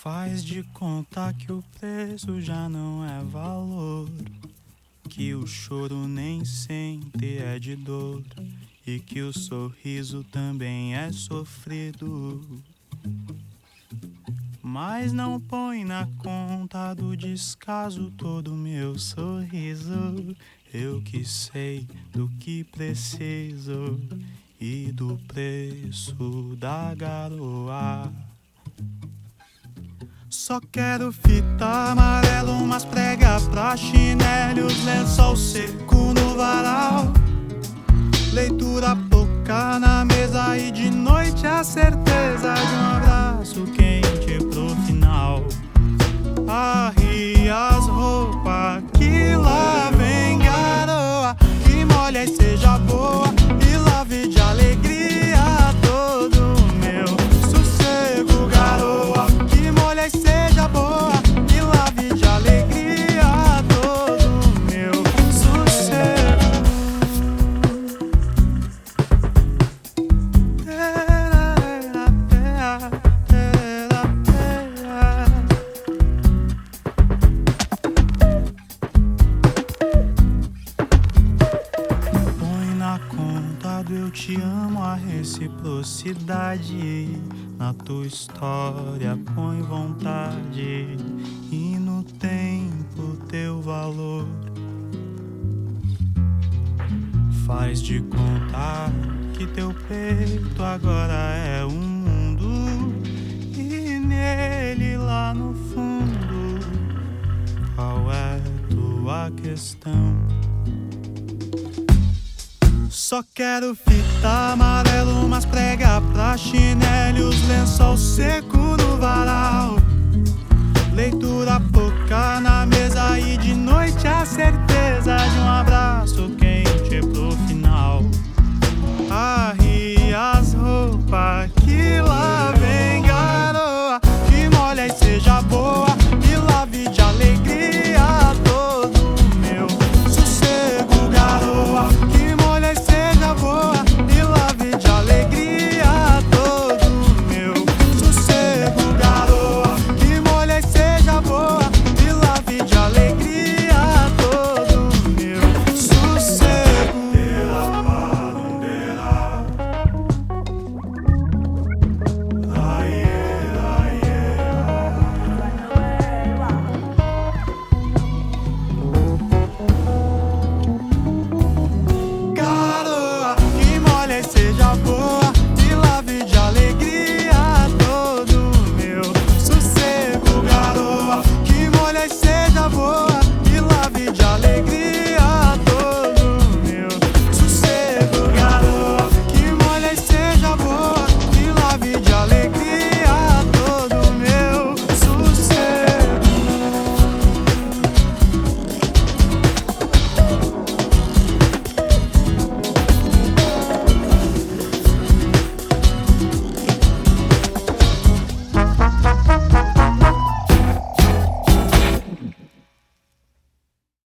Faz de conta que o preço já não é valor, que o choro nem sempre é de dor e que o sorriso também é sofrido. Mas não põe na conta do descaso todo meu sorriso. Eu que sei do que preciso e do preço da garoa. Só quero fita amarela, umas prega pra chinelo, lençol seco no varal, leitura pouca na mesa e de noite a certeza de um abraço quente pro final. Arria as roupas que lá vem garoa, que molha e seja boa e lave de alegria todo o meu sossego, garoa, que molha e seja boa e lave de alegria todo o meu sossego. Eu te amo, a reciprocidade na tua história põe vontade e no tempo teu valor. Faz de conta que teu peito agora é um mundo e nele lá no fundo qual é tua questão? Só quero fita amarela, umas prega pra chinelo, lençol seco no varal, leitura pouca na mesa e de noite a certeza de um abraço quente